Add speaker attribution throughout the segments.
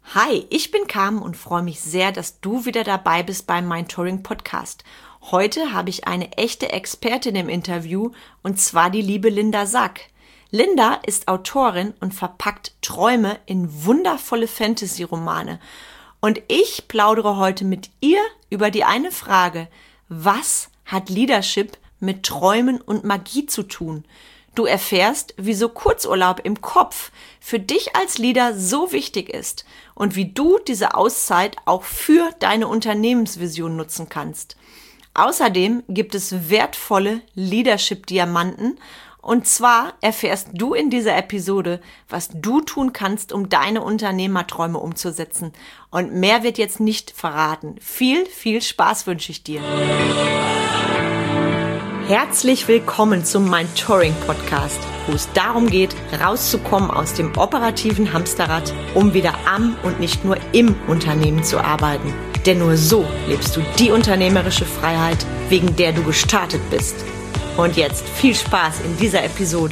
Speaker 1: Hi, ich bin Carmen und freue mich sehr, dass du wieder dabei bist beim Mindtouring Podcast. Heute habe ich eine echte Expertin im Interview und zwar die liebe Linda Sack. Linda ist Autorin und verpackt Träume in wundervolle Fantasy-Romane. Und ich plaudere heute mit ihr über die eine Frage: Was hat Leadership mit Träumen und Magie zu tun? Du erfährst, wieso Kurzurlaub im Kopf für dich als Leader so wichtig ist und wie du diese Auszeit auch für deine Unternehmensvision nutzen kannst. Außerdem gibt es wertvolle Leadership-Diamanten, und zwar erfährst du in dieser Episode, was du tun kannst, um deine Unternehmerträume umzusetzen. Und mehr wird jetzt nicht verraten. Viel, viel Spaß wünsche ich dir. Herzlich willkommen zum Mindtouring Podcast, wo es darum geht, rauszukommen aus dem operativen Hamsterrad, um wieder am und nicht nur im Unternehmen zu arbeiten. Denn nur so lebst du die unternehmerische Freiheit, wegen der du gestartet bist. Und jetzt viel Spaß in dieser Episode.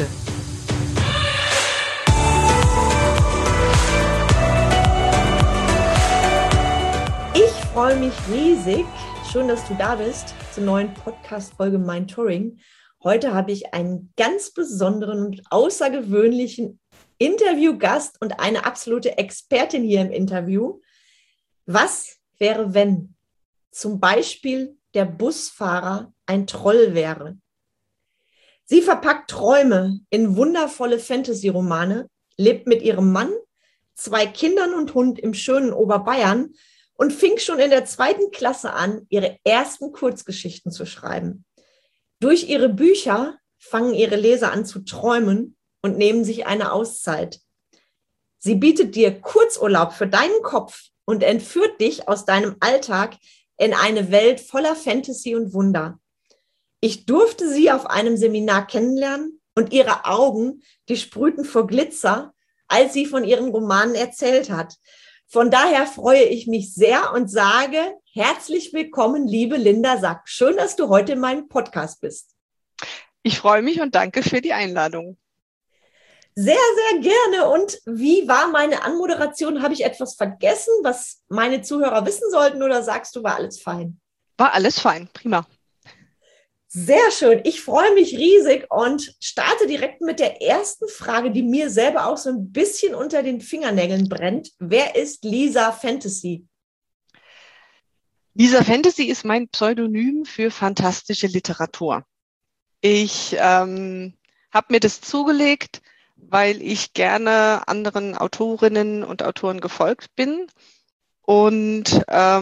Speaker 1: Ich freue mich riesig. Schön, dass du da bist zur neuen Podcast-Folge Mindtouring. Heute habe ich einen ganz besonderen und außergewöhnlichen Interviewgast und eine absolute Expertin hier im Interview. Was wäre, wenn zum Beispiel der Busfahrer ein Troll wäre? Sie verpackt Träume in wundervolle Fantasy-Romane, lebt mit ihrem Mann, 2 Kindern und Hund im schönen Oberbayern und fing schon in der 2. Klasse an, ihre ersten Kurzgeschichten zu schreiben. Durch ihre Bücher fangen ihre Leser an zu träumen und nehmen sich eine Auszeit. Sie bietet dir Kurzurlaub für deinen Kopf und entführt dich aus deinem Alltag in eine Welt voller Fantasy und Wunder. Ich durfte sie auf einem Seminar kennenlernen und ihre Augen, die sprühten vor Glitzer, als sie von ihren Romanen erzählt hat. Von daher freue ich mich sehr und sage herzlich willkommen, liebe Linda Sack. Schön, dass du heute in meinem Podcast bist.
Speaker 2: Ich freue mich und danke für die Einladung.
Speaker 1: Sehr, sehr gerne. Und wie war meine Anmoderation? Habe ich etwas vergessen, was meine Zuhörer wissen sollten, oder sagst du, war alles fein?
Speaker 2: War alles fein, prima.
Speaker 1: Sehr schön. Ich freue mich riesig und starte direkt mit der ersten Frage, die mir selber auch so ein bisschen unter den Fingernägeln brennt. Wer ist Lisa Fantasy?
Speaker 2: Lisa Fantasy ist mein Pseudonym für fantastische Literatur. Ich habe mir das zugelegt, weil ich gerne anderen Autorinnen und Autoren gefolgt bin und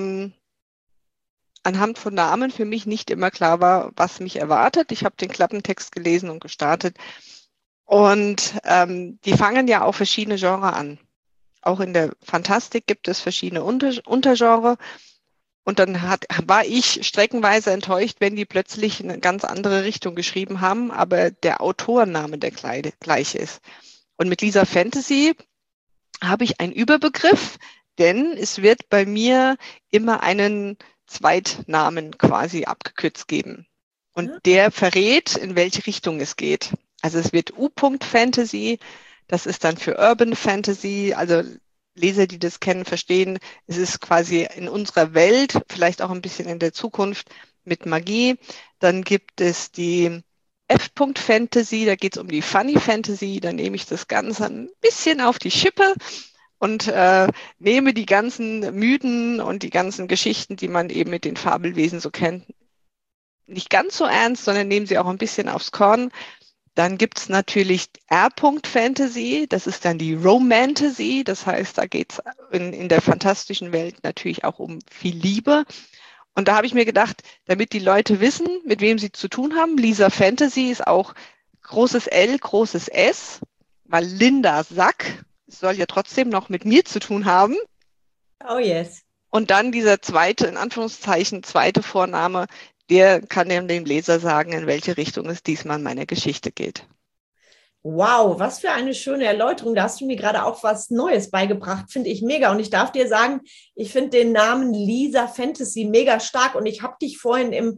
Speaker 2: anhand von Namen für mich nicht immer klar war, was mich erwartet. Ich habe den Klappentext gelesen und gestartet. Und die fangen ja auch verschiedene Genres an. Auch in der Fantastik gibt es verschiedene Untergenres. Und dann war ich streckenweise enttäuscht, wenn die plötzlich eine ganz andere Richtung geschrieben haben, aber der Autorenname der gleiche ist. Und mit Lisa Fantasy habe ich einen Überbegriff, denn es wird bei mir immer einen Zweitnamen quasi abgekürzt geben. Und der verrät, in welche Richtung es geht. Also es wird U-Punkt-Fantasy, das ist dann für Urban Fantasy, also Leser, die das kennen, verstehen, es ist quasi in unserer Welt, vielleicht auch ein bisschen in der Zukunft mit Magie. Dann gibt es die F-Punkt-Fantasy, da geht es um die Funny Fantasy, da nehme ich das Ganze ein bisschen auf die Schippe und nehme die ganzen Mythen und die ganzen Geschichten, die man eben mit den Fabelwesen so kennt, nicht ganz so ernst, sondern nehme sie auch ein bisschen aufs Korn. Dann gibt es natürlich R-Punkt-Fantasy, das ist dann die Romantasy, das heißt, da geht es in der fantastischen Welt natürlich auch um viel Liebe. Und da habe ich mir gedacht, damit die Leute wissen, mit wem sie zu tun haben, Lisa Fantasy ist auch großes L, großes S, weil Linda Sack soll ja trotzdem noch mit mir zu tun haben.
Speaker 1: Oh yes.
Speaker 2: Und dann dieser zweite, in Anführungszeichen, zweite Vorname, der kann dem Leser sagen, in welche Richtung es diesmal in meiner Geschichte geht.
Speaker 1: Wow, was für eine schöne Erläuterung. Da hast du mir gerade auch was Neues beigebracht, finde ich mega. Und ich darf dir sagen, ich finde den Namen Lisa Fantasy mega stark. Und ich habe dich vorhin im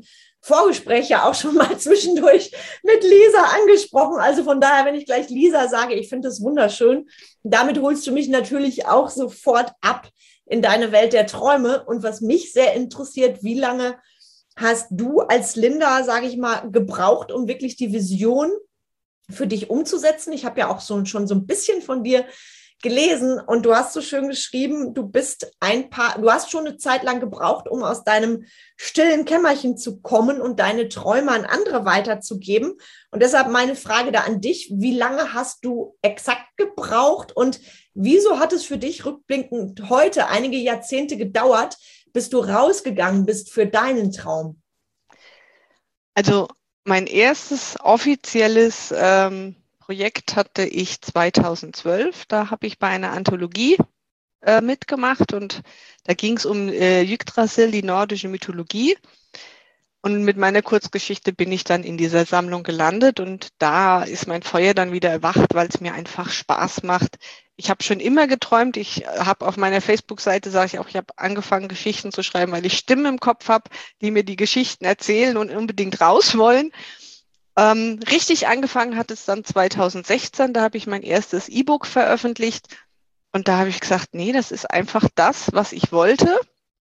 Speaker 1: Vorgespräch ja auch schon mal zwischendurch mit Lisa angesprochen. Also von daher, wenn ich gleich Lisa sage, ich finde das wunderschön. Damit holst du mich natürlich auch sofort ab in deine Welt der Träume. Und was mich sehr interessiert, wie lange hast du als Linda, sage ich mal, gebraucht, um wirklich die Vision für dich umzusetzen? Ich habe ja auch schon so ein bisschen von dir gelesen und du hast so schön geschrieben, du hast schon eine Zeit lang gebraucht, um aus deinem stillen Kämmerchen zu kommen und deine Träume an andere weiterzugeben. Und deshalb meine Frage da an dich, wie lange hast du exakt gebraucht und wieso hat es für dich rückblickend heute einige Jahrzehnte gedauert, bis du rausgegangen bist für deinen Traum?
Speaker 2: Also mein erstes offizielles Projekt hatte ich 2012. Da habe ich bei einer Anthologie mitgemacht und da ging es um Yggdrasil, die nordische Mythologie. Und mit meiner Kurzgeschichte bin ich dann in dieser Sammlung gelandet und da ist mein Feuer dann wieder erwacht, weil es mir einfach Spaß macht. Ich habe schon immer geträumt. Ich habe auf meiner Facebook-Seite, sage ich auch, ich habe angefangen, Geschichten zu schreiben, weil ich Stimmen im Kopf habe, die mir die Geschichten erzählen und unbedingt raus wollen. Richtig angefangen hat es dann 2016, da habe ich mein erstes E-Book veröffentlicht und da habe ich gesagt, nee, das ist einfach das, was ich wollte.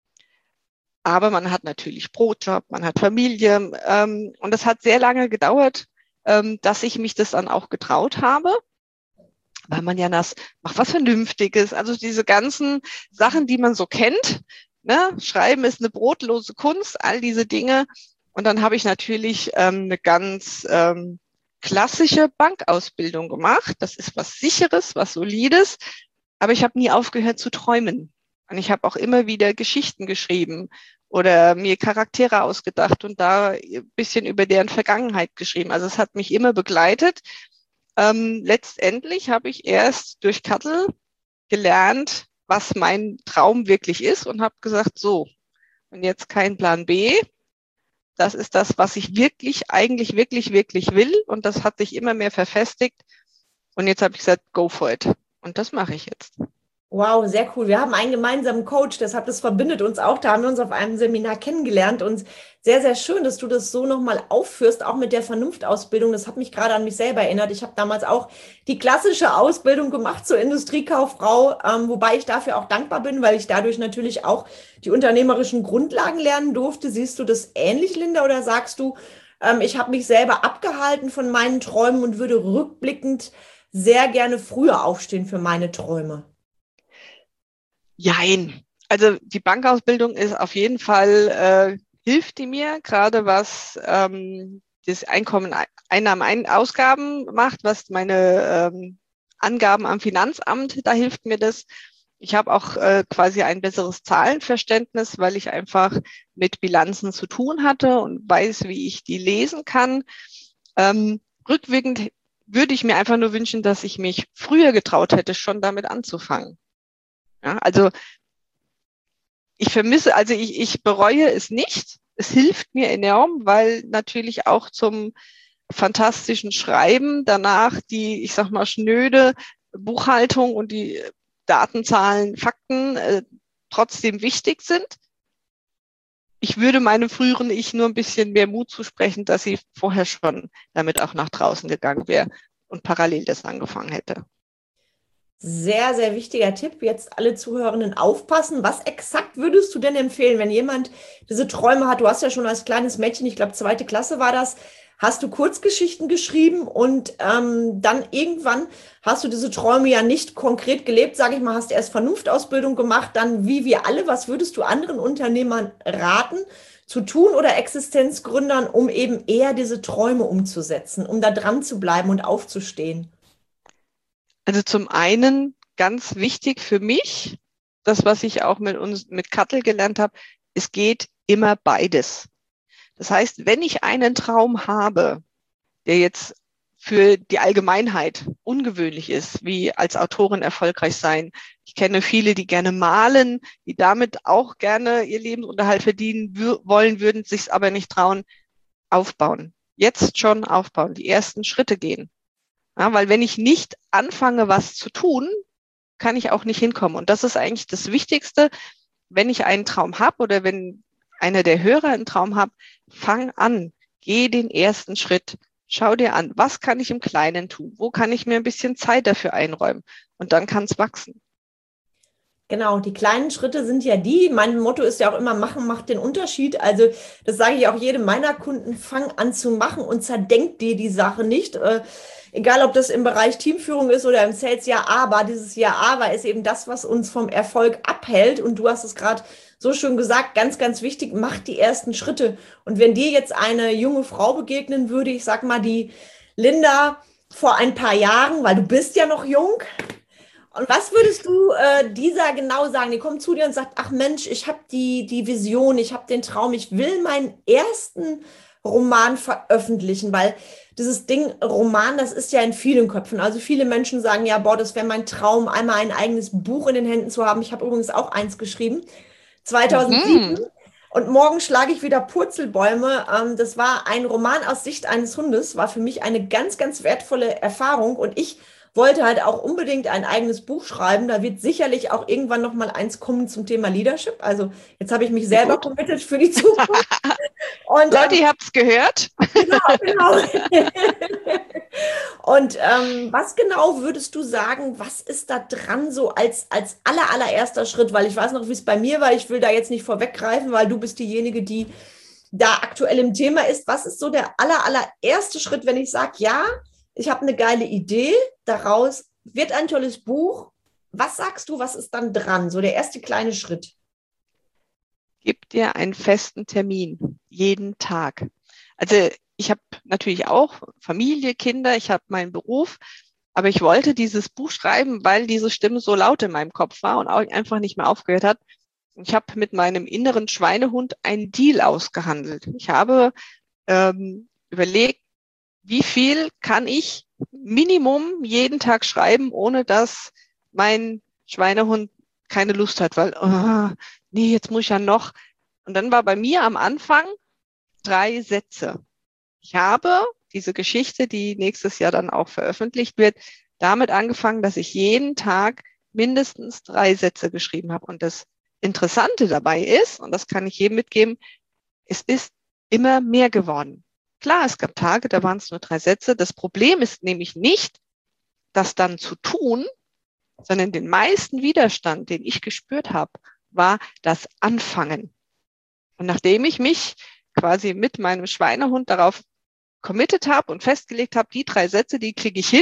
Speaker 2: Aber man hat natürlich Brotjob, man hat Familie und es hat sehr lange gedauert, dass ich mich das dann auch getraut habe, weil man ja das macht was Vernünftiges, also diese ganzen Sachen, die man so kennt, ne? Schreiben ist eine brotlose Kunst, all diese Dinge. Und dann habe ich natürlich eine ganz klassische Bankausbildung gemacht. Das ist was Sicheres, was Solides. Aber ich habe nie aufgehört zu träumen. Und ich habe auch immer wieder Geschichten geschrieben oder mir Charaktere ausgedacht und da ein bisschen über deren Vergangenheit geschrieben. Also es hat mich immer begleitet. Letztendlich habe ich erst durch Kattel gelernt, was mein Traum wirklich ist und habe gesagt, so, und jetzt kein Plan B. Das ist das, was ich eigentlich wirklich will. Und das hat sich immer mehr verfestigt. Und jetzt habe ich gesagt, go for it. Und das mache ich jetzt.
Speaker 1: Wow, sehr cool. Wir haben einen gemeinsamen Coach, deshalb das verbindet uns auch. Da haben wir uns auf einem Seminar kennengelernt und sehr, sehr schön, dass du das so nochmal aufführst, auch mit der Vernunftausbildung. Das hat mich gerade an mich selber erinnert. Ich habe damals auch die klassische Ausbildung gemacht zur Industriekauffrau, wobei ich dafür auch dankbar bin, weil ich dadurch natürlich auch die unternehmerischen Grundlagen lernen durfte. Siehst du das ähnlich, Linda, oder sagst du, ich habe mich selber abgehalten von meinen Träumen und würde rückblickend sehr gerne früher aufstehen für meine Träume?
Speaker 2: Jein. Also die Bankausbildung ist auf jeden Fall, hilft die mir, gerade was das Einkommen, Einnahmen, Ausgaben macht, was meine Angaben am Finanzamt, da hilft mir das. Ich habe auch quasi ein besseres Zahlenverständnis, weil ich einfach mit Bilanzen zu tun hatte und weiß, wie ich die lesen kann. Rückwirkend würde ich mir einfach nur wünschen, dass ich mich früher getraut hätte, schon damit anzufangen. Ja, also ich bereue es nicht. Es hilft mir enorm, weil natürlich auch zum fantastischen Schreiben danach die, ich sag mal, schnöde Buchhaltung und die Datenzahlen, Fakten trotzdem wichtig sind. Ich würde meinem früheren Ich nur ein bisschen mehr Mut zusprechen, dass sie vorher schon damit auch nach draußen gegangen wäre und parallel das angefangen hätte.
Speaker 1: Sehr, sehr wichtiger Tipp. Jetzt alle Zuhörenden aufpassen. Was exakt würdest du denn empfehlen, wenn jemand diese Träume hat? Du hast ja schon als kleines Mädchen, ich glaube, 2. Klasse war das, hast du Kurzgeschichten geschrieben und dann irgendwann hast du diese Träume ja nicht konkret gelebt, sage ich mal, hast erst Vernunftausbildung gemacht, dann wie wir alle. Was würdest du anderen Unternehmern raten zu tun oder Existenzgründern, um eben eher diese Träume umzusetzen, um da dran zu bleiben und aufzustehen?
Speaker 2: Also zum einen ganz wichtig für mich, das, was ich auch mit Kattel gelernt habe, es geht immer beides. Das heißt, wenn ich einen Traum habe, der jetzt für die Allgemeinheit ungewöhnlich ist, wie als Autorin erfolgreich sein. Ich kenne viele, die gerne malen, die damit auch gerne ihr Lebensunterhalt verdienen wollen, würden sich aber nicht trauen, aufbauen. Jetzt schon aufbauen, die ersten Schritte gehen. Ja, weil wenn ich nicht anfange, was zu tun, kann ich auch nicht hinkommen. Und das ist eigentlich das Wichtigste, wenn ich einen Traum habe oder wenn einer der Hörer einen Traum hat, fang an, geh den ersten Schritt. Schau dir an, was kann ich im Kleinen tun? Wo kann ich mir ein bisschen Zeit dafür einräumen? Und dann kann es wachsen.
Speaker 1: Genau, die kleinen Schritte sind ja mein Motto ist ja auch immer, machen macht den Unterschied. Also das sage ich auch jedem meiner Kunden, fang an zu machen und zerdenk dir die Sache nicht. Egal, ob das im Bereich Teamführung ist oder im Sales, ja, aber dieses Ja, aber ist eben das, was uns vom Erfolg abhält. Und du hast es gerade so schön gesagt, ganz, ganz wichtig, mach die ersten Schritte. Und wenn dir jetzt eine junge Frau begegnen würde, ich sag mal, die Linda vor ein paar Jahren, weil du bist ja noch jung, und was würdest du dieser genau sagen? Die kommt zu dir und sagt, ach Mensch, ich habe die Vision, ich habe den Traum, ich will meinen ersten Roman veröffentlichen, weil dieses Ding Roman, das ist ja in vielen Köpfen. Also viele Menschen sagen, ja, boah, das wäre mein Traum, einmal ein eigenes Buch in den Händen zu haben. Ich habe übrigens auch eins geschrieben, 2007.
Speaker 2: Mhm.
Speaker 1: Und morgen schlage ich wieder Purzelbäume. Das war ein Roman aus Sicht eines Hundes, war für mich eine ganz, ganz wertvolle Erfahrung. Und ich wollte halt auch unbedingt ein eigenes Buch schreiben. Da wird sicherlich auch irgendwann noch mal eins kommen zum Thema Leadership. Also jetzt habe ich mich
Speaker 2: Sehr
Speaker 1: selber
Speaker 2: gut.
Speaker 1: committed für die Zukunft. Und
Speaker 2: Leute, ihr habt es gehört.
Speaker 1: genau, genau. Und was genau würdest du sagen, was ist da dran so als allererster Schritt? Weil ich weiß noch, wie es bei mir war. Ich will da jetzt nicht vorweggreifen, weil du bist diejenige, die da aktuell im Thema ist. Was ist so der allererste Schritt, wenn ich sage, ja, ich habe eine geile Idee, daraus wird ein tolles Buch. Was sagst du, was ist dann dran? So der erste kleine Schritt.
Speaker 2: Gib dir einen festen Termin, jeden Tag. Also ich habe natürlich auch Familie, Kinder, ich habe meinen Beruf, aber ich wollte dieses Buch schreiben, weil diese Stimme so laut in meinem Kopf war und auch einfach nicht mehr aufgehört hat. Ich habe mit meinem inneren Schweinehund einen Deal ausgehandelt. Ich habe überlegt, wie viel kann ich Minimum jeden Tag schreiben, ohne dass mein Schweinehund keine Lust hat, weil, oh, nee, jetzt muss ich ja noch. Und dann war bei mir am Anfang 3 Sätze. Ich habe diese Geschichte, die nächstes Jahr dann auch veröffentlicht wird, damit angefangen, dass ich jeden Tag mindestens 3 Sätze geschrieben habe. Und das Interessante dabei ist, und das kann ich jedem mitgeben, es ist immer mehr geworden. Klar, es gab Tage, da waren es nur 3 Sätze. Das Problem ist nämlich nicht, das dann zu tun, sondern den meisten Widerstand, den ich gespürt habe, war das Anfangen. Und nachdem ich mich quasi mit meinem Schweinehund darauf committed habe und festgelegt habe, die 3 Sätze, die kriege ich hin,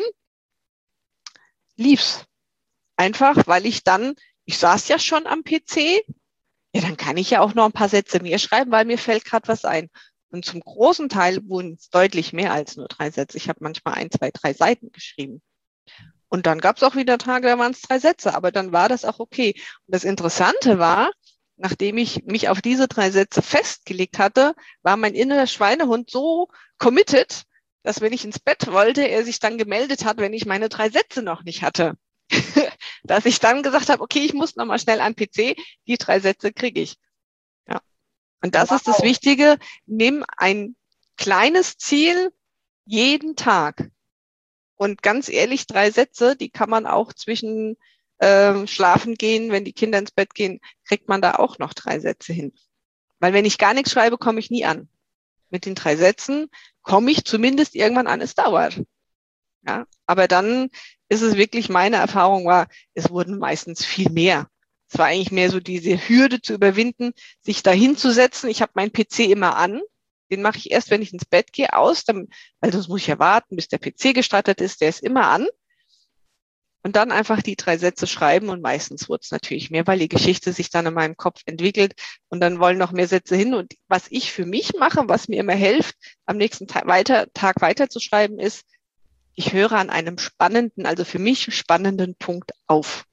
Speaker 2: lief's. Einfach, weil ich saß ja schon am PC, ja, dann kann ich ja auch noch ein paar Sätze mehr schreiben, weil mir fällt gerade was ein. Und zum großen Teil wurden es deutlich mehr als nur 3 Sätze. Ich habe manchmal 1, 2, 3 Seiten geschrieben. Und dann gab es auch wieder Tage, da waren es 3 Sätze, aber dann war das auch okay. Und das Interessante war, nachdem ich mich auf diese 3 Sätze festgelegt hatte, war mein innerer Schweinehund so committed, dass wenn ich ins Bett wollte, er sich dann gemeldet hat, wenn ich meine 3 Sätze noch nicht hatte. Dass ich dann gesagt habe, okay, ich muss nochmal schnell an PC, die 3 Sätze kriege ich. Ja. Und das ist das Wichtige, nimm ein kleines Ziel jeden Tag. Und ganz ehrlich, 3 Sätze, die kann man auch zwischen schlafen gehen, wenn die Kinder ins Bett gehen, kriegt man da auch noch 3 Sätze hin. Weil wenn ich gar nichts schreibe, komme ich nie an. Mit den 3 Sätzen komme ich zumindest irgendwann an, es dauert. Ja, aber dann ist es wirklich, meine Erfahrung war, es wurden meistens viel mehr. Es war eigentlich mehr so diese Hürde zu überwinden, sich da hinzusetzen. Ich habe meinen PC immer an. Den mache ich erst, wenn ich ins Bett gehe, aus, weil sonst muss ich ja warten, bis der PC gestartet ist. Der ist immer an. Und dann einfach die 3 Sätze schreiben und meistens wurde es natürlich mehr, weil die Geschichte sich dann in meinem Kopf entwickelt und dann wollen noch mehr Sätze hin. Und was ich für mich mache, was mir immer hilft, am nächsten Tag weiter zu schreiben, ist, ich höre an einem spannenden, also für mich spannenden Punkt auf.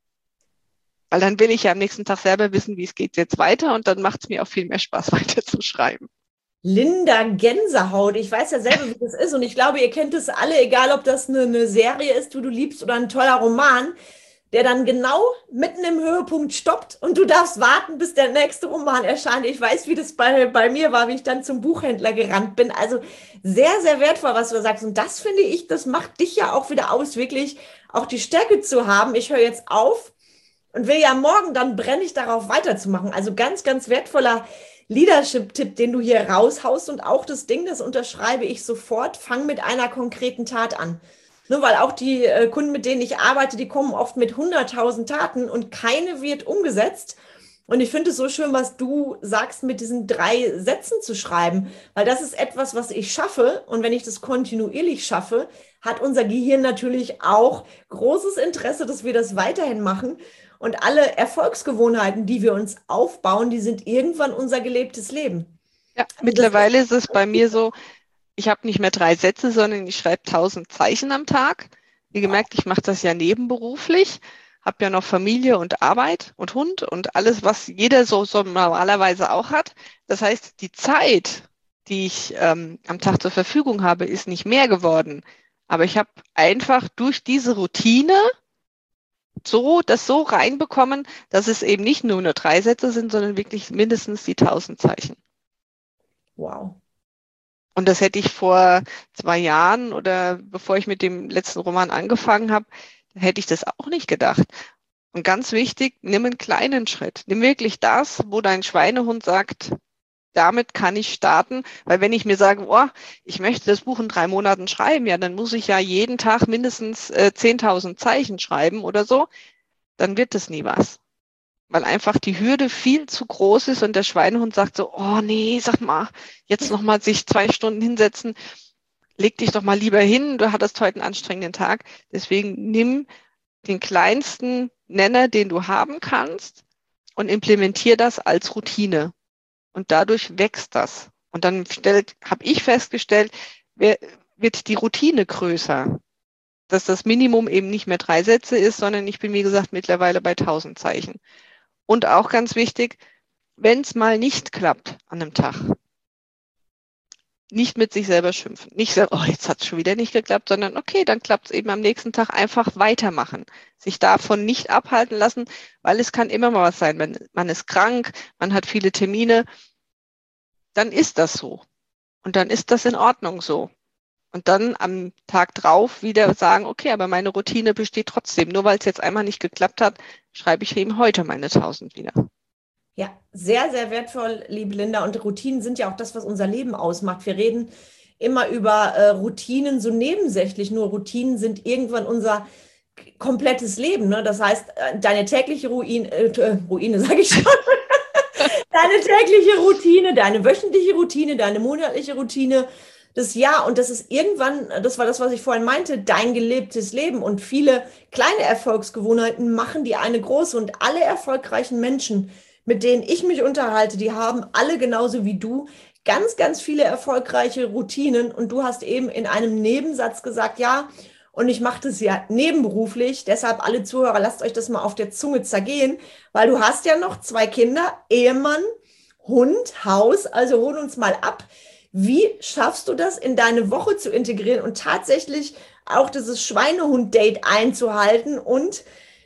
Speaker 2: Weil dann will ich ja am nächsten Tag selber wissen, wie es geht jetzt weiter und dann macht es mir auch viel mehr Spaß, weiter zu schreiben.
Speaker 1: Linda Gänsehaut. Ich weiß ja selber, wie das ist und ich glaube, ihr kennt es alle, egal ob das eine Serie ist, die du liebst oder ein toller Roman, der dann genau mitten im Höhepunkt stoppt und du darfst warten, bis der nächste Roman erscheint. Ich weiß, wie das bei mir war, wie ich dann zum Buchhändler gerannt bin. Also sehr, sehr wertvoll, was du sagst. Und das finde ich, das macht dich ja auch wieder aus, wirklich auch die Stärke zu haben. Ich höre jetzt auf, und will ja morgen, dann brenne ich darauf weiterzumachen. Also ganz, ganz wertvoller Leadership-Tipp, den du hier raushaust und auch das Ding, das unterschreibe ich sofort, fang mit einer konkreten Tat an. Nur weil auch die Kunden, mit denen ich arbeite, die kommen oft mit 100.000 Taten und keine wird umgesetzt. Und ich finde es so schön, was du sagst, mit diesen 3 Sätzen zu schreiben, weil das ist etwas, was ich schaffe. Und wenn ich das kontinuierlich schaffe, hat unser Gehirn natürlich auch großes Interesse, dass wir das weiterhin machen. Und alle Erfolgsgewohnheiten, die wir uns aufbauen, die sind irgendwann unser gelebtes Leben.
Speaker 2: Ja,
Speaker 1: Also das ist,
Speaker 2: mittlerweile ist es bei mir so, ich habe nicht mehr 3 Sätze, sondern ich schreibe 1.000 Zeichen am Tag. Wie gemerkt, ich mache das ja nebenberuflich, habe ja noch Familie und Arbeit und Hund und alles, was jeder so normalerweise auch hat. Das heißt, die Zeit, die ich am Tag zur Verfügung habe, ist nicht mehr geworden. Aber ich habe einfach durch diese Routine das so reinbekommen, dass es eben nicht nur 3 Sätze sind, sondern wirklich mindestens die 1.000 Zeichen.
Speaker 1: wow.
Speaker 2: Und das hätte ich vor 2 Jahren oder bevor ich mit dem letzten Roman angefangen habe, hätte ich das auch nicht gedacht. Und ganz wichtig, nimm einen kleinen Schritt. Nimm wirklich das, wo dein Schweinehund sagt, damit kann ich starten. Weil wenn ich mir sage, oh, ich möchte das Buch in 3 Monaten schreiben, ja, dann muss ich ja jeden Tag mindestens 10.000 Zeichen schreiben oder so, dann wird das nie was. Weil einfach die Hürde viel zu groß ist und der Schweinehund sagt so, oh nee, sag mal, jetzt nochmal sich 2 Stunden hinsetzen, leg dich doch mal lieber hin, du hattest heute einen anstrengenden Tag. Deswegen nimm den kleinsten Nenner, den du haben kannst und implementier das als Routine. Und dadurch wächst das. Und dann habe ich festgestellt, wird die Routine größer, dass das Minimum eben nicht mehr 3 Sätze ist, sondern ich bin, wie gesagt, mittlerweile bei 1.000 Zeichen. Und auch ganz wichtig, wenn es mal nicht klappt an einem Tag, nicht mit sich selber schimpfen. Nicht sagen, oh, jetzt hat es schon wieder nicht geklappt, sondern okay, dann klappt es eben am nächsten Tag, einfach weitermachen. Sich davon nicht abhalten lassen, weil es kann immer mal was sein. Wenn man ist krank, man hat viele Termine, dann ist das so. Und dann ist das in Ordnung so. Und dann am Tag drauf wieder sagen, okay, aber meine Routine besteht trotzdem. Nur weil es jetzt einmal nicht geklappt hat, schreibe ich eben heute meine 1.000 wieder.
Speaker 1: Ja, sehr, sehr wertvoll, liebe Linda. Und Routinen sind ja auch das, was unser Leben ausmacht. Wir reden immer über Routinen so nebensächlich, nur Routinen sind irgendwann unser komplettes Leben. Ne? Das heißt, deine tägliche Ruine, sage ich schon, deine tägliche Routine, deine wöchentliche Routine, deine monatliche Routine, das Jahr. Und das ist irgendwann, das war das, was ich vorhin meinte, dein gelebtes Leben. Und viele kleine Erfolgsgewohnheiten machen die eine große. Und alle erfolgreichen Menschen, mit denen ich mich unterhalte, die haben alle genauso wie du ganz, ganz viele erfolgreiche Routinen. Und du hast eben in einem Nebensatz gesagt, ja, und ich mache das ja nebenberuflich. Deshalb alle Zuhörer, lasst euch das mal auf der Zunge zergehen, weil du hast ja noch 2 Kinder, Ehemann, Hund, Haus. Also hol uns mal ab. Wie schaffst du das in deine Woche zu integrieren und tatsächlich auch dieses Schweinehund-Date einzuhalten und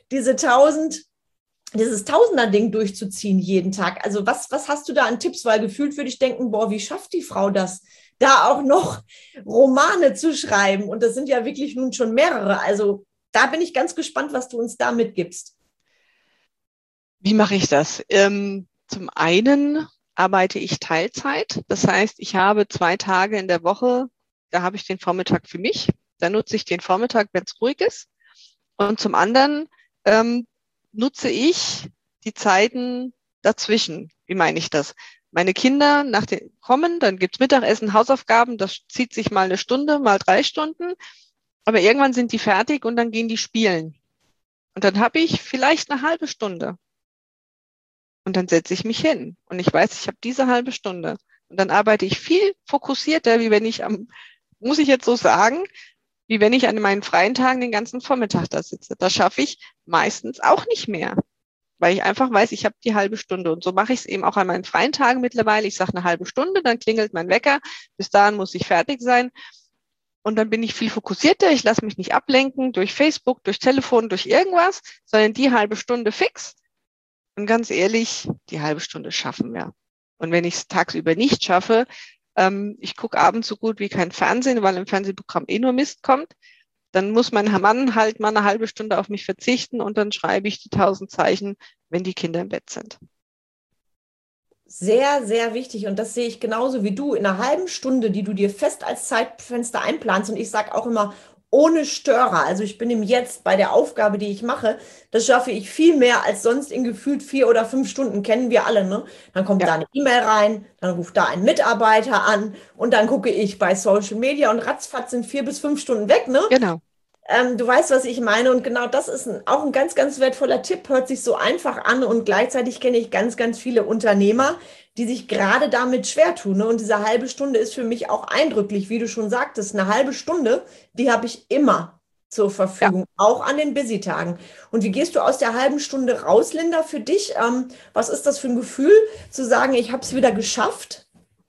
Speaker 1: dieses Tausender-Ding durchzuziehen jeden Tag? Also was hast du da an Tipps? Weil gefühlt würde ich denken, boah, wie schafft die Frau das, da auch noch Romane zu schreiben? Und das sind ja wirklich nun schon mehrere. Also da bin ich ganz gespannt, was du uns da mitgibst.
Speaker 2: Wie mache ich das? Zum einen arbeite ich Teilzeit. Das heißt, ich habe 2 Tage in der Woche, da habe ich den Vormittag für mich. Da nutze ich den Vormittag, wenn es ruhig ist. Und zum anderen nutze ich die Zeiten dazwischen. Wie meine ich das? Meine Kinder kommen, dann gibt's Mittagessen, Hausaufgaben, das zieht sich mal 1 Stunde, mal 3 Stunden. Aber irgendwann sind die fertig und dann gehen die spielen. Und dann habe ich vielleicht eine halbe Stunde. Und dann setze ich mich hin. Und ich weiß, ich habe diese halbe Stunde. Und dann arbeite ich viel fokussierter, wie wenn ich muss ich jetzt so sagen, wie wenn ich an meinen freien Tagen den ganzen Vormittag da sitze. Das schaffe ich meistens auch nicht mehr, weil ich einfach weiß, ich habe die halbe Stunde. Und so mache ich es eben auch an meinen freien Tagen mittlerweile. Ich sage eine halbe Stunde, dann klingelt mein Wecker. Bis dahin muss ich fertig sein. Und dann bin ich viel fokussierter. Ich lasse mich nicht ablenken durch Facebook, durch Telefon, durch irgendwas, sondern die halbe Stunde fix. Und ganz ehrlich, die halbe Stunde schaffen wir. Und wenn ich es tagsüber nicht schaffe, ich gucke abends so gut wie kein Fernsehen, weil im Fernsehprogramm eh nur Mist kommt. dann muss mein Mann halt mal eine halbe Stunde auf mich verzichten und dann schreibe ich die 1000 Zeichen, wenn die Kinder im Bett sind.
Speaker 1: Sehr, sehr wichtig. Und das sehe ich genauso wie du. In einer halben Stunde, die du dir fest als Zeitfenster einplanst. Und ich sage auch immer, ohne Störer. Also ich bin im Jetzt bei der Aufgabe, die ich mache. Das schaffe ich viel mehr als sonst in gefühlt 4 oder 5 Stunden. Kennen wir alle, ne? Dann kommt
Speaker 2: Ja,
Speaker 1: da eine E-Mail rein, dann ruft da ein Mitarbeiter an und dann gucke ich bei Social Media und ratzfatz sind 4 bis 5 Stunden weg, ne?
Speaker 2: genau.
Speaker 1: Du weißt, was ich meine, und genau das ist auch ein ganz, ganz wertvoller Tipp. Hört sich so einfach an und gleichzeitig kenne ich ganz, ganz viele Unternehmer, die sich gerade damit schwer tun. Ne? Und diese halbe Stunde ist für mich auch eindrücklich, wie du schon sagtest. Eine halbe Stunde, die habe ich immer zur
Speaker 2: Ja.
Speaker 1: Verfügung, auch an den Busy-Tagen. Und wie gehst du aus der halben Stunde raus, Linda, für dich? Was ist das für ein Gefühl, zu sagen, ich habe es wieder geschafft?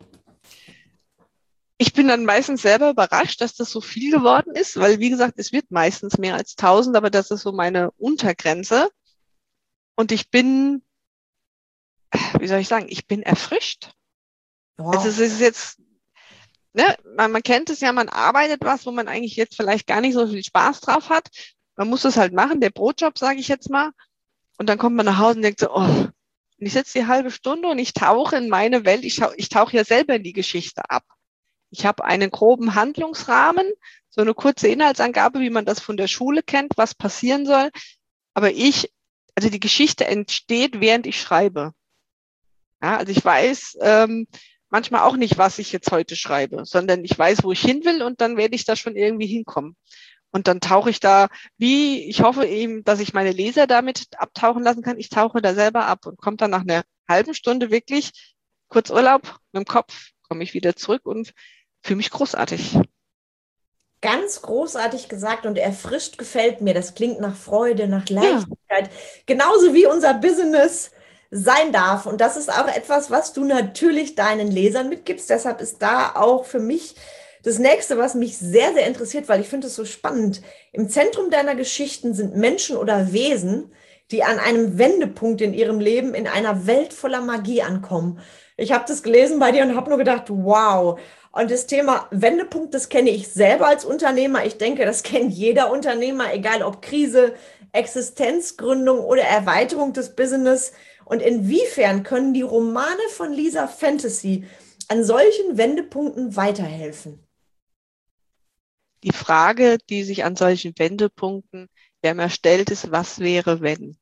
Speaker 2: Ich bin dann meistens selber überrascht, dass das so viel geworden ist, weil, wie gesagt, es wird meistens mehr als 1000, aber das ist so meine Untergrenze. Und ich bin, wie soll ich sagen, ich bin erfrischt. Also
Speaker 1: Ja.
Speaker 2: es ist jetzt, ne, man kennt es ja, man arbeitet was, wo man eigentlich jetzt vielleicht gar nicht so viel Spaß drauf hat. Man muss es halt machen, der Brotjob, sage ich jetzt mal. Und dann kommt man nach Hause und denkt so, oh, und ich sitze die halbe Stunde und ich tauche in meine Welt, ich tauche ja selber in die Geschichte ab. Ich habe einen groben Handlungsrahmen, so eine kurze Inhaltsangabe, wie man das von der Schule kennt, was passieren soll. Aber also die Geschichte entsteht, während ich schreibe. Ja, also ich weiß manchmal auch nicht, was ich jetzt heute schreibe, sondern ich weiß, wo ich hin will und dann werde ich da schon irgendwie hinkommen. Und dann tauche ich da, ich hoffe eben, dass ich meine Leser damit abtauchen lassen kann. Ich tauche da selber ab und komme dann nach einer halben Stunde wirklich kurz Urlaub mit dem Kopf, komme ich wieder zurück und fühle mich großartig.
Speaker 1: Ganz großartig gesagt und erfrischt gefällt mir. Das klingt nach Freude, nach
Speaker 2: Ja,
Speaker 1: Leichtigkeit. Genauso wie unser Business sein darf. Und das ist auch etwas, was du natürlich deinen Lesern mitgibst. Deshalb ist da auch für mich das Nächste, was mich sehr, sehr interessiert, weil ich finde es so spannend. Im Zentrum deiner Geschichten sind Menschen oder Wesen, die an einem Wendepunkt in ihrem Leben in einer Welt voller Magie ankommen. Ich habe das gelesen bei dir und habe nur gedacht, wow. Und das Thema Wendepunkt, das kenne ich selber als Unternehmer. Ich denke, das kennt jeder Unternehmer, egal ob Krise, Existenzgründung oder Erweiterung des Business. Und inwiefern können die Romane von Lisa Fantasy an solchen Wendepunkten weiterhelfen?
Speaker 2: die Frage, die sich an solchen Wendepunkten ja immer stellt, ist, was wäre, wenn?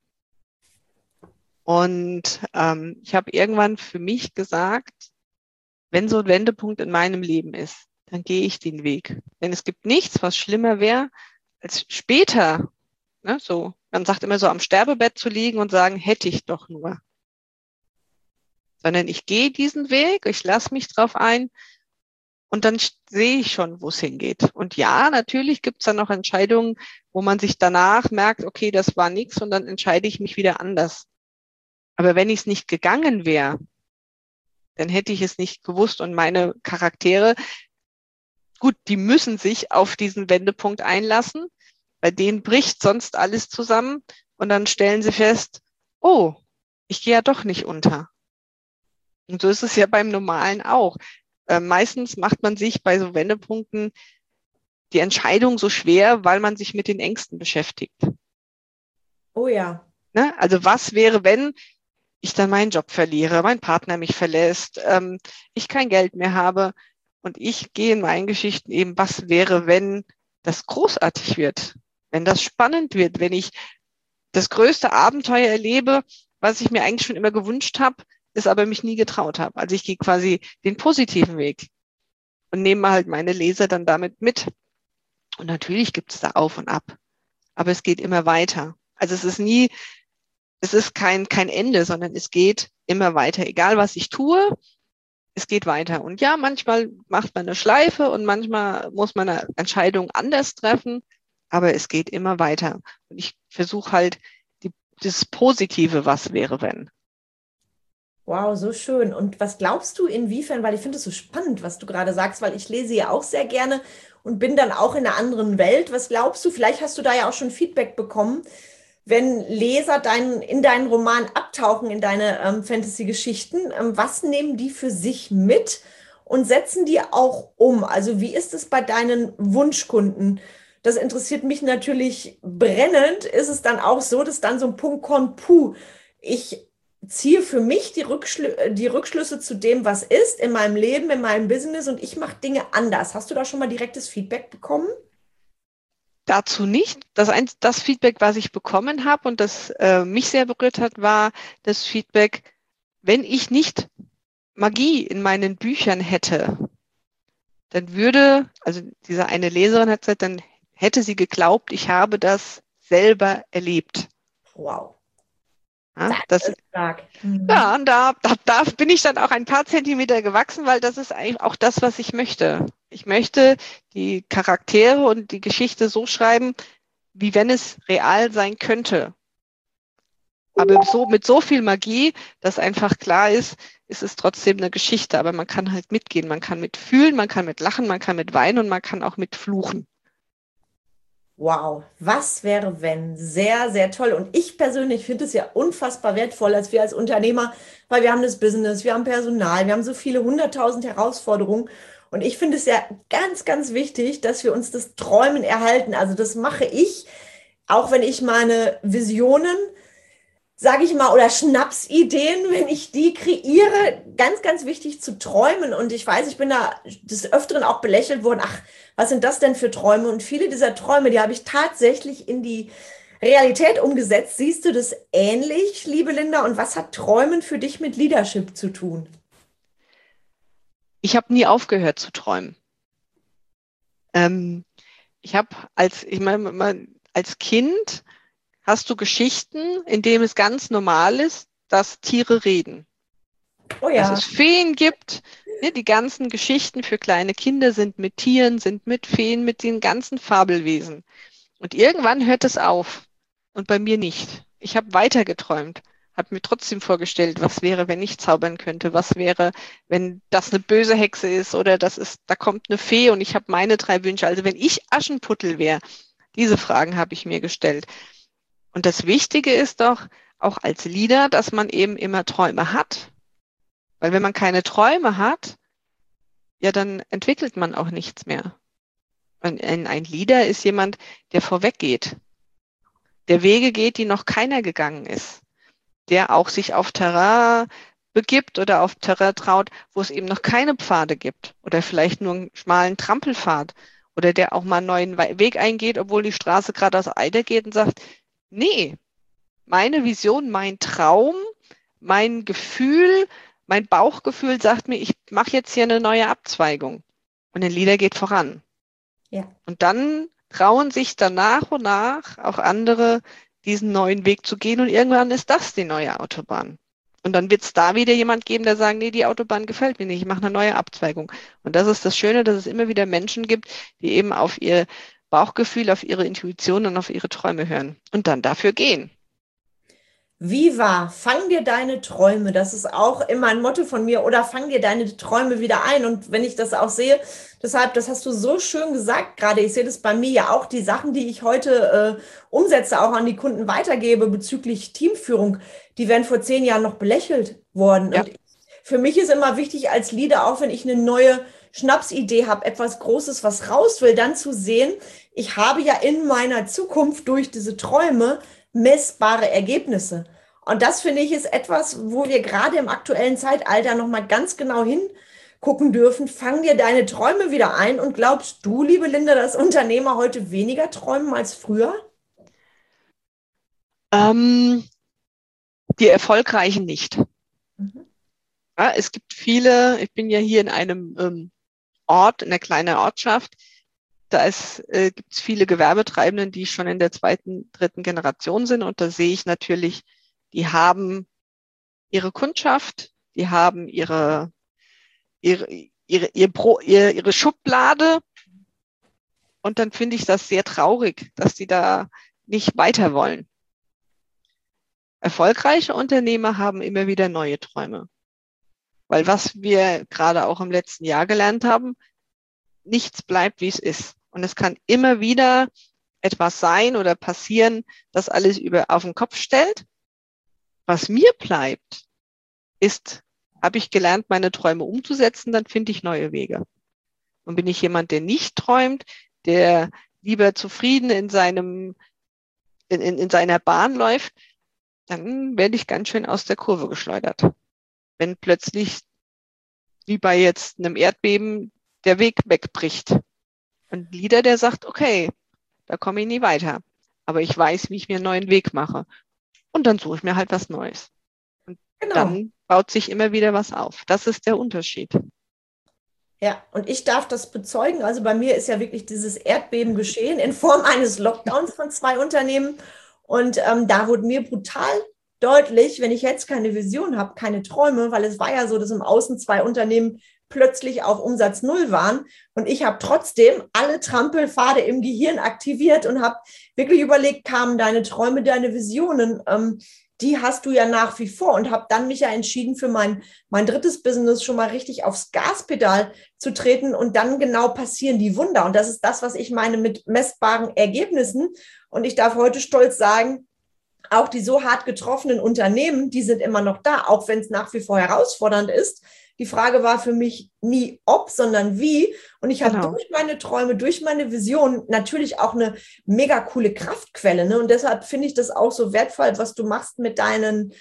Speaker 2: Und ich habe irgendwann für mich gesagt, wenn so ein Wendepunkt in meinem Leben ist, dann gehe ich den Weg. Denn es gibt nichts, was schlimmer wäre, als später, ne, so, man sagt immer so, am Sterbebett zu liegen und sagen, hätte ich doch nur. Sondern ich gehe diesen Weg, ich lasse mich drauf ein und dann sehe ich schon, wo es hingeht. Und ja, natürlich gibt es dann noch Entscheidungen, wo man sich danach merkt, okay, das war nichts und dann entscheide ich mich wieder anders. Aber wenn ich es nicht gegangen wäre, dann hätte ich es nicht gewusst und meine Charaktere, gut, die müssen sich auf diesen Wendepunkt einlassen. Bei denen bricht sonst alles zusammen und dann stellen sie fest, oh, ich gehe ja doch nicht unter. Und so ist es ja beim Normalen auch. Meistens macht man sich bei so Wendepunkten die Entscheidung so schwer, weil man sich mit den Ängsten beschäftigt.
Speaker 1: Oh ja.
Speaker 2: Ne? Also was wäre, wenn ich dann meinen Job verliere, mein Partner mich verlässt, ich kein Geld mehr habe und ich gehe in meinen Geschichten eben, was wäre, wenn das großartig wird, wenn das spannend wird, wenn ich das größte Abenteuer erlebe, was ich mir eigentlich schon immer gewünscht habe, es aber mich nie getraut habe. Also ich gehe quasi den positiven Weg und nehme halt meine Leser dann damit mit. Und natürlich gibt es da Auf und Ab, aber es geht immer weiter. Also es ist kein Ende, sondern es geht immer weiter. Egal was ich tue, es geht weiter. Und ja, manchmal macht man eine Schleife und manchmal muss man eine Entscheidung anders treffen, aber es geht immer weiter. Und ich versuche halt das Positive, was wäre, wenn.
Speaker 1: Wow, so schön. Und was glaubst du, inwiefern, weil ich finde es so spannend, was du gerade sagst, weil ich lese ja auch sehr gerne und bin dann auch in einer anderen Welt. Was glaubst du, vielleicht hast du da ja auch schon Feedback bekommen, wenn Leser in deinen Roman abtauchen, in deine Fantasy-Geschichten, was nehmen die für sich mit und setzen die auch um? Also wie ist es bei deinen Wunschkunden? das interessiert mich natürlich brennend, ist es dann auch so, dass dann so ein Punkt kommt, puh, ich ziehe für mich die Rückschlüsse zu dem, was ist in meinem Leben, in meinem Business und ich mache Dinge anders. Hast du da schon mal direktes Feedback bekommen?
Speaker 2: Dazu nicht. Das Feedback, was ich bekommen habe und das mich sehr berührt hat, war das Feedback, wenn ich nicht Magie in meinen Büchern hätte, dann also diese eine Leserin hat gesagt, dann hätte sie geglaubt, ich habe das selber erlebt.
Speaker 1: Wow.
Speaker 2: Ja,
Speaker 1: Das ist stark.
Speaker 2: ja, und da bin ich dann auch ein paar Zentimeter gewachsen, weil das ist eigentlich auch das, was ich möchte. Ich möchte die Charaktere und die Geschichte so schreiben, wie wenn es real sein könnte. Aber so mit so viel Magie, dass einfach klar ist, ist es trotzdem eine Geschichte. Aber man kann halt mitgehen, man kann mitfühlen, man kann mit lachen, man kann mit weinen und man kann auch mit fluchen.
Speaker 1: Wow, was wäre wenn? Sehr, sehr toll. Und ich persönlich finde es ja unfassbar wertvoll, als wir als Unternehmer, weil wir haben das Business, wir haben Personal, wir haben so viele 100.000 Herausforderungen. Und ich finde es ja ganz, ganz wichtig, dass wir uns das Träumen erhalten. Also das mache ich, auch wenn ich meine Visionen, sage ich mal, oder Schnapsideen, wenn ich die kreiere, ganz, ganz wichtig zu träumen. Und ich weiß, ich bin da des Öfteren auch belächelt worden. Ach, was sind das denn für Träume? Und viele dieser Träume, die habe ich tatsächlich in die Realität umgesetzt. Siehst du das ähnlich, liebe Linda? Und was hat Träumen für dich mit Leadership zu tun?
Speaker 2: Ich habe nie aufgehört zu träumen. Ähm, ich meine, als Kind hast du Geschichten, in denen es ganz normal ist, dass Tiere reden.
Speaker 1: Oh
Speaker 2: Dass
Speaker 1: ja.
Speaker 2: es Feen gibt. Ja, die ganzen Geschichten für kleine Kinder sind mit Tieren, sind mit Feen, mit den ganzen Fabelwesen. Und irgendwann hört es auf. Und bei mir nicht. Ich habe weiter geträumt, habe mir trotzdem vorgestellt, was wäre, wenn ich zaubern könnte, was wäre, wenn das eine böse Hexe ist oder da kommt eine Fee und ich habe meine 3 Wünsche. Also wenn ich Aschenputtel wäre, diese Fragen habe ich mir gestellt. Und das Wichtige ist doch auch als Leader, dass man eben immer Träume hat. Weil wenn man keine Träume hat, ja, dann entwickelt man auch nichts mehr. Ein Leader ist jemand, der vorweggeht, der Wege geht, die noch keiner gegangen ist, der auch sich auf Terrain begibt oder auf Terrain traut, wo es eben noch keine Pfade gibt oder vielleicht nur einen schmalen Trampelpfad oder der auch mal einen neuen Weg eingeht, obwohl die Straße gerade aus Eider geht und sagt, nee, meine Vision, mein Traum, mein Gefühl, mein Bauchgefühl sagt mir, ich mache jetzt hier eine neue Abzweigung. Und ein Leader geht voran.
Speaker 1: Ja.
Speaker 2: Und dann trauen sich dann nach und nach auch andere, diesen neuen Weg zu gehen. Und irgendwann ist das die neue Autobahn. Und dann wird es da wieder jemand geben, der sagt, nee, die Autobahn gefällt mir nicht, ich mache eine neue Abzweigung. Und das ist das Schöne, dass es immer wieder Menschen gibt, die eben auf ihr Bauchgefühl, auf ihre Intuition und auf ihre Träume hören und dann dafür gehen.
Speaker 1: Viva, fang dir deine Träume. Das ist auch immer ein Motto von mir. Oder fang dir deine Träume wieder ein. Und wenn ich das auch sehe, deshalb, das hast du so schön gesagt gerade. Ich sehe das bei mir ja auch, die Sachen, die ich heute umsetze, auch an die Kunden weitergebe bezüglich Teamführung, die wären vor 10 Jahren noch belächelt worden.
Speaker 2: Ja.
Speaker 1: Und für mich ist immer wichtig als Leader, auch wenn ich eine neue Schnapsidee habe, etwas Großes, was raus will, dann zu sehen, ich habe ja in meiner Zukunft durch diese Träume messbare Ergebnisse. Und das finde ich ist etwas, wo wir gerade im aktuellen Zeitalter nochmal ganz genau hingucken dürfen. Fang dir deine Träume wieder ein und glaubst du, liebe Linda, dass Unternehmer heute weniger träumen als früher?
Speaker 2: Ähm, die Erfolgreichen nicht.
Speaker 1: Mhm.
Speaker 2: Ja, es gibt viele, ich bin ja hier in einem Ort, in einer kleinen Ortschaft, gibt es viele Gewerbetreibenden, die schon in der 2., 3. Generation sind. Und da sehe ich natürlich, die haben ihre Kundschaft, die haben ihre Schublade. Und dann finde ich das sehr traurig, dass die da nicht weiter wollen. Erfolgreiche Unternehmer haben immer wieder neue Träume. Weil was wir gerade auch im letzten Jahr gelernt haben, nichts bleibt, wie es ist. Und es kann immer wieder etwas sein oder passieren, das alles auf den Kopf stellt. Was mir bleibt, ist, habe ich gelernt, meine Träume umzusetzen, dann finde ich neue Wege. Und bin ich jemand, der nicht träumt, der lieber zufrieden in seiner Bahn läuft, dann werde ich ganz schön aus der Kurve geschleudert. Wenn plötzlich, wie bei jetzt einem Erdbeben, der Weg wegbricht. Und Leader, der sagt, okay, da komme ich nie weiter. Aber ich weiß, wie ich mir einen neuen Weg mache. Und dann suche ich mir halt was Neues. Und dann baut sich immer wieder was auf. Das ist der Unterschied.
Speaker 1: Ja, und ich darf das bezeugen. Also bei mir ist ja wirklich dieses Erdbeben geschehen in Form eines Lockdowns von 2 Unternehmen. Und da wurde mir brutal deutlich, wenn ich jetzt keine Vision habe, keine Träume, weil es war ja so, dass im Außen 2 Unternehmen plötzlich auf Umsatz 0 waren. Und ich habe trotzdem alle Trampelpfade im Gehirn aktiviert und habe wirklich überlegt, kamen deine Träume, deine Visionen, die hast du ja nach wie vor, und habe dann mich ja entschieden, für mein drittes Business schon mal richtig aufs Gaspedal zu treten, und dann genau passieren die Wunder. Und das ist das, was ich meine mit messbaren Ergebnissen. Und ich darf heute stolz sagen, auch die so hart getroffenen Unternehmen, die sind immer noch da, auch wenn es nach wie vor herausfordernd ist. Die Frage war für mich nie ob, sondern wie. Und ich habe durch meine Träume, durch meine Vision natürlich auch eine mega coole Kraftquelle. Ne? Und deshalb finde ich das auch so wertvoll, was du machst mit deinen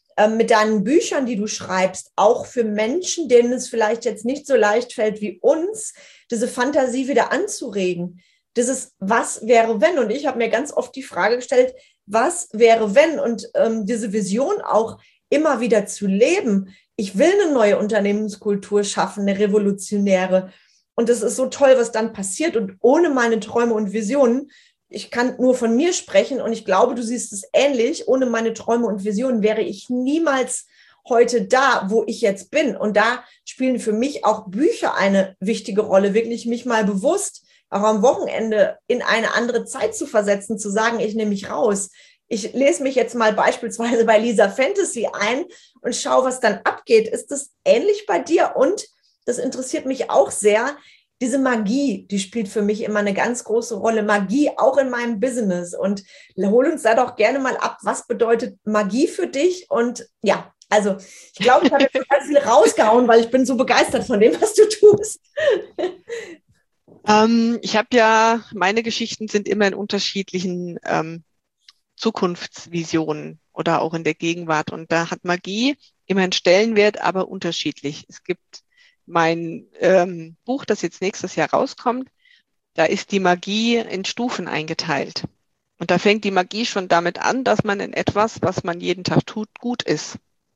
Speaker 1: Büchern, die du schreibst, auch für Menschen, denen es vielleicht jetzt nicht so leicht fällt wie uns, diese Fantasie wieder anzuregen. Dieses Was wäre wenn? Und ich habe mir ganz oft die Frage gestellt, was wäre wenn? Und diese Vision auch immer wieder zu leben. Ich will eine neue Unternehmenskultur schaffen, eine revolutionäre. Und es ist so toll, was dann passiert. Und ohne meine Träume und Visionen, ich kann nur von mir sprechen, und ich glaube, du siehst es ähnlich, ohne meine Träume und Visionen wäre ich niemals heute da, wo ich jetzt bin. Und da spielen für mich auch Bücher eine wichtige Rolle, wirklich mich mal bewusst auch am Wochenende in eine andere Zeit zu versetzen, zu sagen, ich nehme mich raus. Ich lese mich jetzt mal beispielsweise bei Lisa Fantasy ein und schaue, was dann abgeht. Ist das ähnlich bei dir? Und das interessiert mich auch sehr. Diese Magie, die spielt für mich immer eine ganz große Rolle. Magie auch in meinem Business. Und hol uns da doch gerne mal ab. Was bedeutet Magie für dich? Und ja, also ich glaube, ich habe jetzt ganz viel rausgehauen, weil ich bin so begeistert von dem, was du tust.
Speaker 2: Ich habe ja, meine Geschichten sind immer in unterschiedlichen Zukunftsvisionen oder auch in der Gegenwart. Und da hat Magie immer einen Stellenwert, aber unterschiedlich. Es gibt mein Buch, das jetzt nächstes Jahr rauskommt, da ist die Magie in Stufen eingeteilt. Und da fängt die Magie schon damit an, dass man in etwas, was man jeden Tag tut, gut ist.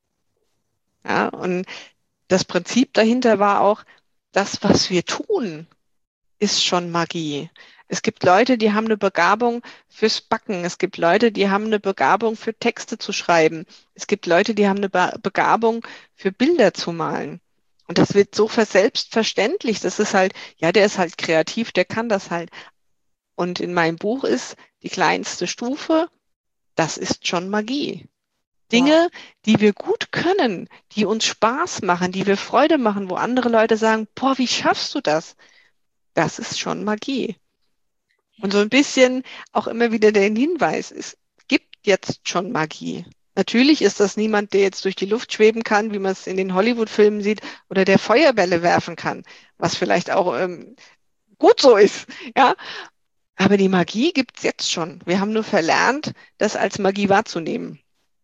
Speaker 2: Ja, und das Prinzip dahinter war auch, das, was wir tun, ist schon Magie. Es gibt Leute, die haben eine Begabung fürs Backen. Es gibt Leute, die haben eine Begabung für Texte zu schreiben. Es gibt Leute, die haben eine Begabung für Bilder zu malen. Und das wird so selbstverständlich. Das ist halt, ja, der ist halt kreativ, der kann das halt. Und in meinem Buch ist die kleinste Stufe, das ist schon Magie. Dinge, die wir gut können, die uns Spaß machen, die wir Freude machen, wo andere Leute sagen, boah, wie schaffst du das? Das ist schon Magie. Und so ein bisschen auch immer wieder den Hinweis, es gibt jetzt schon Magie. Natürlich ist das niemand, der jetzt durch die Luft schweben kann, wie man es in den Hollywood-Filmen sieht, oder der Feuerbälle werfen kann, was vielleicht auch gut so ist. Ja? Aber die Magie gibt es jetzt schon. Wir haben nur verlernt, das als Magie wahrzunehmen.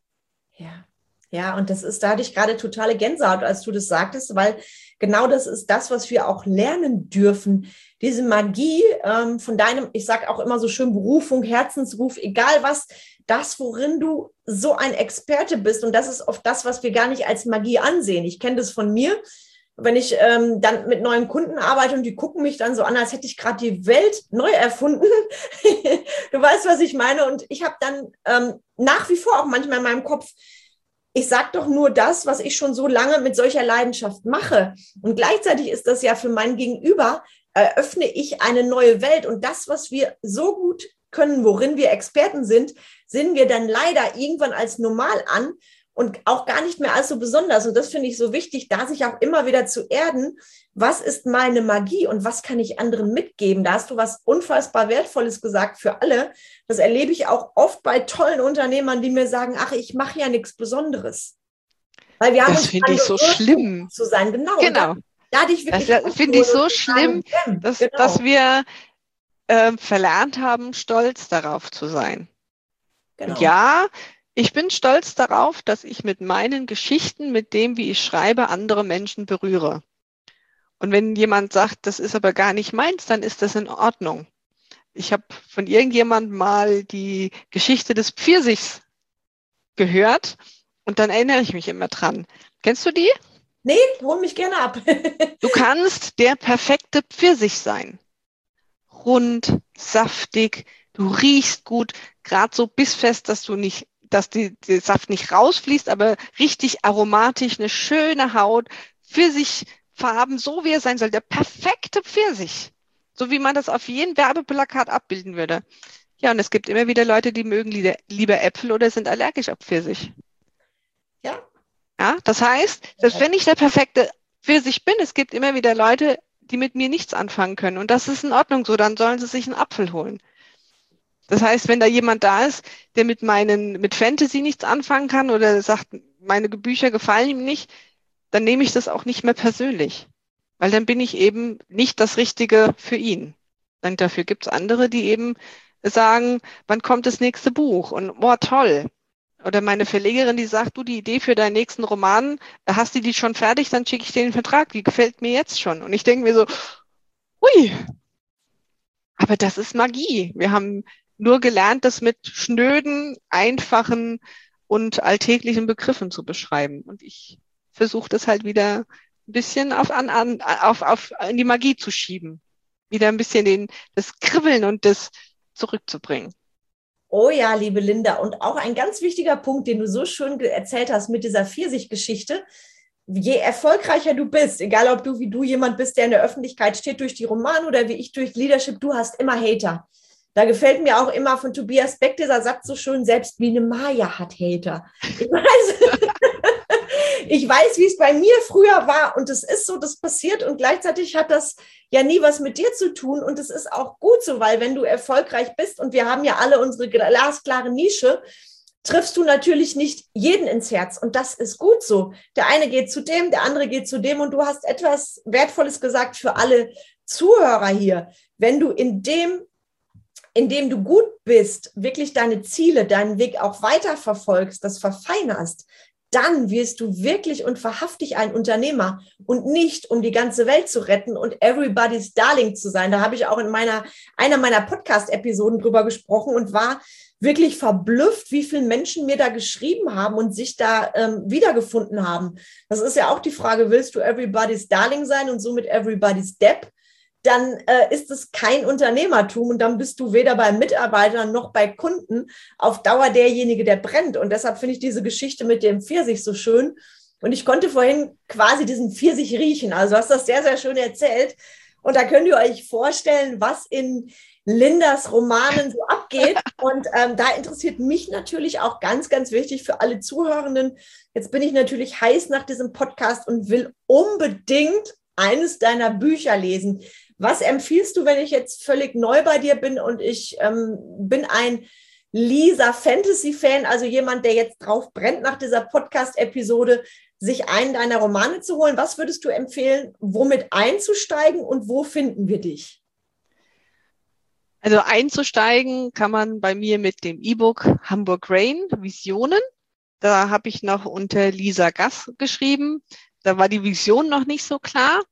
Speaker 1: Ja. Ja, und da hatte ich gerade totale Gänsehaut, als du das sagtest, weil genau das ist das, was wir auch lernen dürfen. Diese Magie von deinem, ich sage auch immer so schön, Berufung, Herzensruf, egal was, das, worin du so ein Experte bist. Und das ist oft das, was wir gar nicht als Magie ansehen. Ich kenne das von mir, wenn ich dann mit neuen Kunden arbeite und die gucken mich dann so an, als hätte ich gerade die Welt neu erfunden. Du weißt, was ich meine. Und ich habe dann nach wie vor auch manchmal in meinem Kopf, ich sage doch nur das, was ich schon so lange mit solcher Leidenschaft mache. Und gleichzeitig ist das ja für mein Gegenüber, eröffne ich eine neue Welt. Und das, was wir so gut können, worin wir Experten sind, sehen wir dann leider irgendwann als normal an und auch gar nicht mehr als so besonders. Und das finde ich so wichtig, da sich auch immer wieder zu erden, was ist meine Magie und was kann ich anderen mitgeben? Da hast du was unfassbar Wertvolles gesagt für alle. Das erlebe ich auch oft bei tollen Unternehmern, die mir sagen, ach, ich mache ja nichts Besonderes. Weil wir haben
Speaker 2: das
Speaker 1: uns
Speaker 2: finde ich so schlimm.
Speaker 1: Zu sein. Genau.
Speaker 2: Genau.
Speaker 1: Da hatte ich wirklich
Speaker 2: das finde ich so schlimm, dass wir verlernt haben, stolz darauf zu sein.
Speaker 1: Genau.
Speaker 2: Und ja, ich bin stolz darauf, dass ich mit meinen Geschichten, mit dem, wie ich schreibe, andere Menschen berühre. Und wenn jemand sagt, das ist aber gar nicht meins, dann ist das in Ordnung. Ich habe von irgendjemandem mal die Geschichte des Pfirsichs gehört und dann erinnere ich mich immer dran. Kennst du die?
Speaker 1: Nee, hol mich gerne ab.
Speaker 2: Du kannst der perfekte Pfirsich sein. Rund, saftig, du riechst gut, gerade so bissfest, dass der Saft nicht rausfließt, aber richtig aromatisch, eine schöne Haut, Pfirsichfarben, so wie er sein soll, der perfekte Pfirsich. So wie man das auf jedem Werbeplakat abbilden würde. Ja, und es gibt immer wieder Leute, die mögen lieber Äpfel oder sind allergisch auf Pfirsich.
Speaker 1: Ja.
Speaker 2: Ja, das heißt, selbst wenn ich der perfekte Pfirsich bin, es gibt immer wieder Leute, die mit mir nichts anfangen können. Und das ist in Ordnung so, dann sollen sie sich einen Apfel holen. Das heißt, wenn da jemand da ist, der mit Fantasy nichts anfangen kann oder sagt, meine Bücher gefallen ihm nicht, dann nehme ich das auch nicht mehr persönlich. Weil dann bin ich eben nicht das Richtige für ihn. Dann dafür gibt es andere, die eben sagen, wann kommt das nächste Buch? Und boah, toll. Oder meine Verlegerin, die sagt, du, die Idee für deinen nächsten Roman, hast du die schon fertig, dann schicke ich dir den Vertrag. Die gefällt mir jetzt schon. Und ich denke mir so, ui, aber das ist Magie. Wir haben nur gelernt, das mit schnöden, einfachen und alltäglichen Begriffen zu beschreiben. Und ich versuche das halt wieder ein bisschen in die Magie zu schieben. Wieder ein bisschen das Kribbeln und das zurückzubringen.
Speaker 1: Oh ja, liebe Linda. Und auch ein ganz wichtiger Punkt, den du so schön erzählt hast mit dieser Pfirsich-Geschichte. Je erfolgreicher du bist, egal ob du wie du jemand bist, der in der Öffentlichkeit steht durch die Romane oder wie ich durch Leadership, du hast immer Hater. Da gefällt mir auch immer von Tobias Beck dieser Satz so schön, selbst Biene Maya hat Hater. Ich weiß, wie es bei mir früher war und es ist so, das passiert und gleichzeitig hat das ja nie was mit dir zu tun und es ist auch gut so, weil wenn du erfolgreich bist und wir haben ja alle unsere glasklare Nische, triffst du natürlich nicht jeden ins Herz und das ist gut so. Der eine geht zu dem, der andere geht zu dem und du hast etwas Wertvolles gesagt für alle Zuhörer hier. Wenn du in dem du gut bist, wirklich deine Ziele, deinen Weg auch weiter verfolgst, das verfeinerst, dann wirst du wirklich und wahrhaftig ein Unternehmer und nicht, um die ganze Welt zu retten und everybody's Darling zu sein. Da habe ich auch in einer meiner Podcast-Episoden drüber gesprochen und war wirklich verblüfft, wie viele Menschen mir da geschrieben haben und sich da wiedergefunden haben. Das ist ja auch die Frage, willst du everybody's Darling sein und somit everybody's Depp? Dann ist es kein Unternehmertum und dann bist du weder bei Mitarbeitern noch bei Kunden auf Dauer derjenige, der brennt. Und deshalb finde ich diese Geschichte mit dem Pfirsich so schön. Und ich konnte vorhin quasi diesen Pfirsich riechen. Also du hast das sehr, sehr schön erzählt. Und da könnt ihr euch vorstellen, was in Lindas Romanen so abgeht. Und da interessiert mich natürlich auch ganz, ganz wichtig für alle Zuhörenden. Jetzt bin ich natürlich heiß nach diesem Podcast und will unbedingt eines deiner Bücher lesen. Was empfiehlst du, wenn ich jetzt völlig neu bei dir bin und ich bin ein Lisa Fantasy-Fan, also jemand, der jetzt drauf brennt nach dieser Podcast-Episode, sich einen deiner Romane zu holen? Was würdest du empfehlen, womit einzusteigen und wo finden wir dich?
Speaker 2: Also einzusteigen kann man bei mir mit dem E-Book Hamburg Rain, Visionen. Da habe ich noch unter Lisa Gass geschrieben. Da war die Vision noch nicht so klar.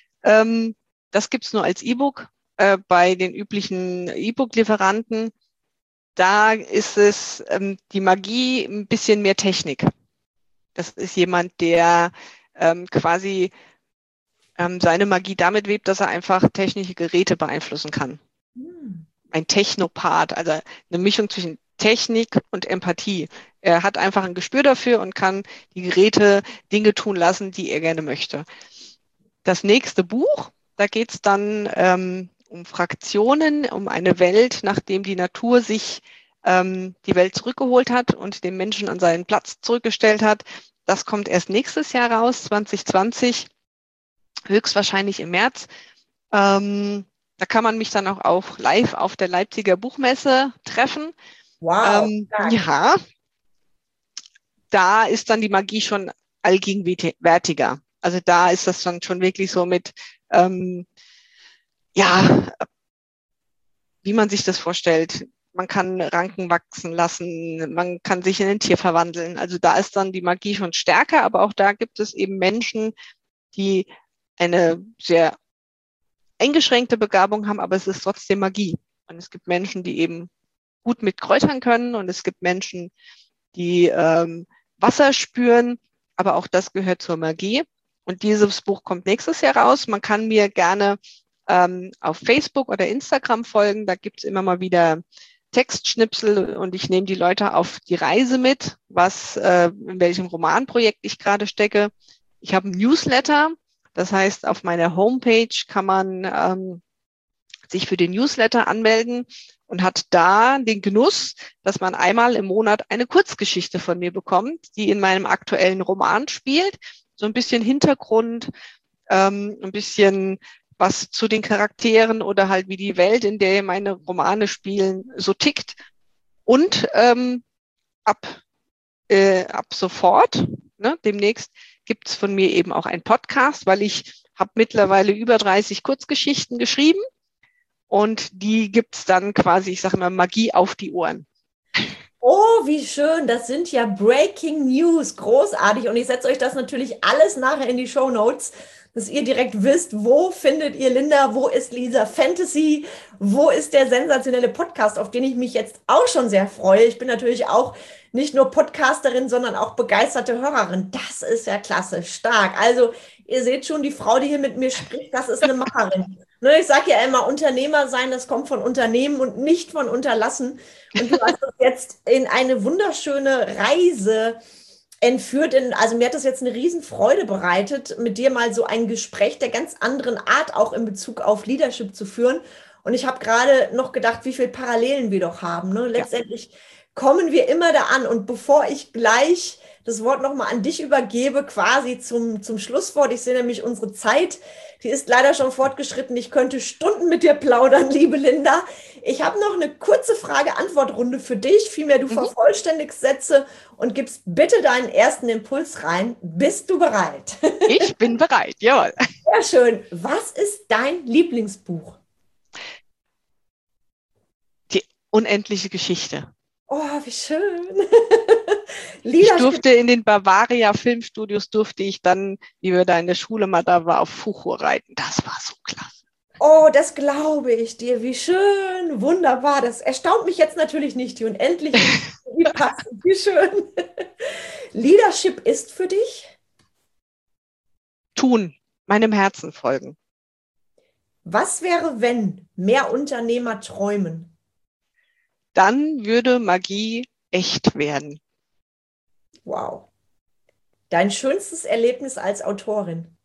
Speaker 2: Das gibt es nur als E-Book bei den üblichen E-Book-Lieferanten. Da ist es die Magie ein bisschen mehr Technik. Das ist jemand, der quasi seine Magie damit webt, dass er einfach technische Geräte beeinflussen kann. Ein Technopath, also eine Mischung zwischen Technik und Empathie. Er hat einfach ein Gespür dafür und kann die Geräte Dinge tun lassen, die er gerne möchte. Das nächste Buch, da geht es dann um Fraktionen, um eine Welt, nachdem die Natur sich die Welt zurückgeholt hat und den Menschen an seinen Platz zurückgestellt hat. Das kommt erst nächstes Jahr raus, 2020, höchstwahrscheinlich im März. Da kann man mich dann auch live auf der Leipziger Buchmesse treffen.
Speaker 1: Wow.
Speaker 2: Ja, da ist dann die Magie schon allgegenwärtiger. Also da ist das dann schon wirklich so mit, ja, wie man sich das vorstellt. Man kann Ranken wachsen lassen, man kann sich in ein Tier verwandeln. Also da ist dann die Magie schon stärker, aber auch da gibt es eben Menschen, die eine sehr eingeschränkte Begabung haben, aber es ist trotzdem Magie. Und es gibt Menschen, die eben gut mit Kräutern können und es gibt Menschen, die Wasser spüren, aber auch das gehört zur Magie. Und dieses Buch kommt nächstes Jahr raus. Man kann mir gerne auf Facebook oder Instagram folgen. Da gibt es immer mal wieder Textschnipsel und ich nehme die Leute auf die Reise mit, in welchem Romanprojekt ich gerade stecke. Ich habe ein Newsletter. Das heißt, auf meiner Homepage kann man sich für den Newsletter anmelden und hat da den Genuss, dass man einmal im Monat eine Kurzgeschichte von mir bekommt, die in meinem aktuellen Roman spielt. So ein bisschen Hintergrund, ein bisschen was zu den Charakteren oder halt wie die Welt, in der meine Romane spielen, so tickt. Und ab sofort, ne, demnächst, gibt es von mir eben auch einen Podcast, weil ich habe mittlerweile über 30 Kurzgeschichten geschrieben und die gibt es dann quasi, ich sage immer, Magie auf die Ohren.
Speaker 1: Oh, wie schön. Das sind ja Breaking News. Großartig. Und ich setze euch das natürlich alles nachher in die Shownotes, dass ihr direkt wisst, wo findet ihr Linda, wo ist Lisa Fantasy, wo ist der sensationelle Podcast, auf den ich mich jetzt auch schon sehr freue. Ich bin natürlich auch nicht nur Podcasterin, sondern auch begeisterte Hörerin. Das ist ja klasse, stark. Also ihr seht schon, die Frau, die hier mit mir spricht, das ist eine Macherin. Ne, ich sage ja immer, Unternehmer sein, das kommt von Unternehmen und nicht von Unterlassen. Und du hast uns jetzt in eine wunderschöne Reise entführt. Also mir hat das jetzt eine Riesenfreude bereitet, mit dir mal so ein Gespräch der ganz anderen Art auch in Bezug auf Leadership zu führen. Und ich habe gerade noch gedacht, wie viele Parallelen wir doch haben. Ne? Letztendlich kommen wir immer da an. Und bevor ich gleich das Wort nochmal an dich übergebe, quasi zum Schlusswort. Ich sehe nämlich unsere Zeit, die ist leider schon fortgeschritten. Ich könnte Stunden mit dir plaudern, liebe Linda. Ich habe noch eine kurze Frage-Antwort-Runde für dich. Vielmehr, du vervollständigst Sätze und gibst bitte deinen ersten Impuls rein. Bist du bereit?
Speaker 2: Ich bin bereit, jawohl.
Speaker 1: Sehr schön. Was ist dein Lieblingsbuch?
Speaker 2: Die unendliche Geschichte.
Speaker 1: Oh, wie schön.
Speaker 2: Ich durfte in den Bavaria Filmstudios, durfte ich dann, wie wir da in der Schule mal da war, auf Fuchur reiten. Das war so klasse.
Speaker 1: Oh, das glaube ich dir. Wie schön. Wunderbar. Das erstaunt mich jetzt natürlich nicht. Die unendliche, wie passend, wie schön. Leadership ist für dich?
Speaker 2: Tun, meinem Herzen folgen.
Speaker 1: Was wäre, wenn mehr Unternehmer träumen?
Speaker 2: Dann würde Magie echt werden.
Speaker 1: Wow. Dein schönstes Erlebnis als Autorin?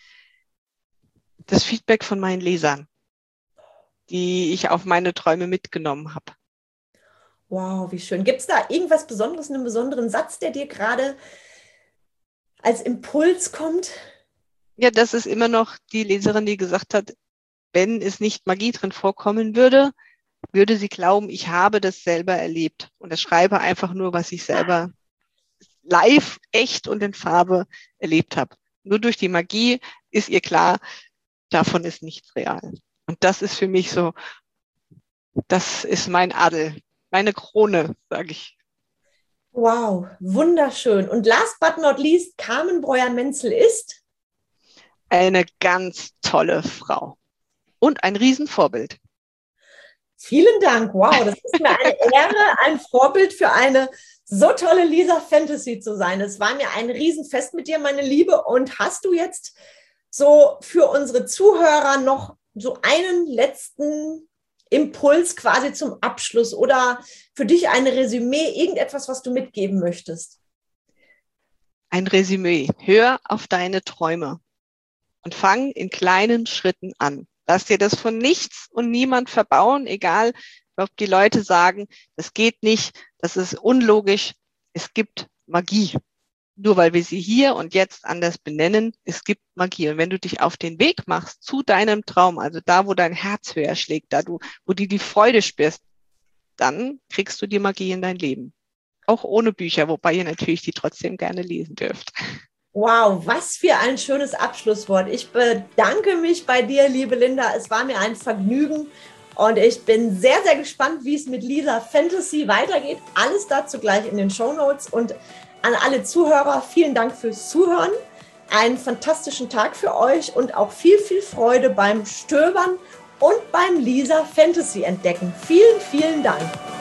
Speaker 2: Das Feedback von meinen Lesern, die ich auf meine Träume mitgenommen habe.
Speaker 1: Wow, wie schön. Gibt es da irgendwas Besonderes, einen besonderen Satz, der dir gerade als Impuls kommt?
Speaker 2: Ja, das ist immer noch die Leserin, die gesagt hat, wenn es nicht Magie drin vorkommen würde, würde sie glauben, ich habe das selber erlebt. Und ich schreibe einfach nur, was ich selber live, echt und in Farbe erlebt habe. Nur durch die Magie ist ihr klar, davon ist nichts real. Und das ist für mich so, das ist mein Adel, meine Krone, sage ich.
Speaker 1: Wow, wunderschön. Und last but not least, Carmen Breuer-Menzel ist?
Speaker 2: Eine ganz tolle Frau und ein Riesenvorbild.
Speaker 1: Vielen Dank. Wow, das ist mir eine Ehre, ein Vorbild für eine so tolle Lisa Fantasy zu sein. Es war mir ein Riesenfest mit dir, meine Liebe. Und hast du jetzt so für unsere Zuhörer noch so einen letzten Impuls quasi zum Abschluss oder für dich ein Resümee, irgendetwas, was du mitgeben möchtest?
Speaker 2: Ein Resümee. Hör auf deine Träume und fang in kleinen Schritten an. Lass dir das von nichts und niemand verbauen, egal ob die Leute sagen, das geht nicht, das ist unlogisch. Es gibt Magie. Nur weil wir sie hier und jetzt anders benennen, es gibt Magie. Und wenn du dich auf den Weg machst zu deinem Traum, also da, wo dein Herz höher schlägt, wo du die Freude spürst, dann kriegst du die Magie in dein Leben. Auch ohne Bücher, wobei ihr natürlich die trotzdem gerne lesen dürft.
Speaker 1: Wow, was für ein schönes Abschlusswort. Ich bedanke mich bei dir, liebe Linda. Es war mir ein Vergnügen Und ich bin sehr, sehr gespannt, wie es mit Lisa Fantasy weitergeht. Alles dazu gleich in den Shownotes. Und an alle Zuhörer, vielen Dank fürs Zuhören. Einen fantastischen Tag für euch und auch viel, viel Freude beim Stöbern und beim Lisa Fantasy entdecken. Vielen, vielen Dank.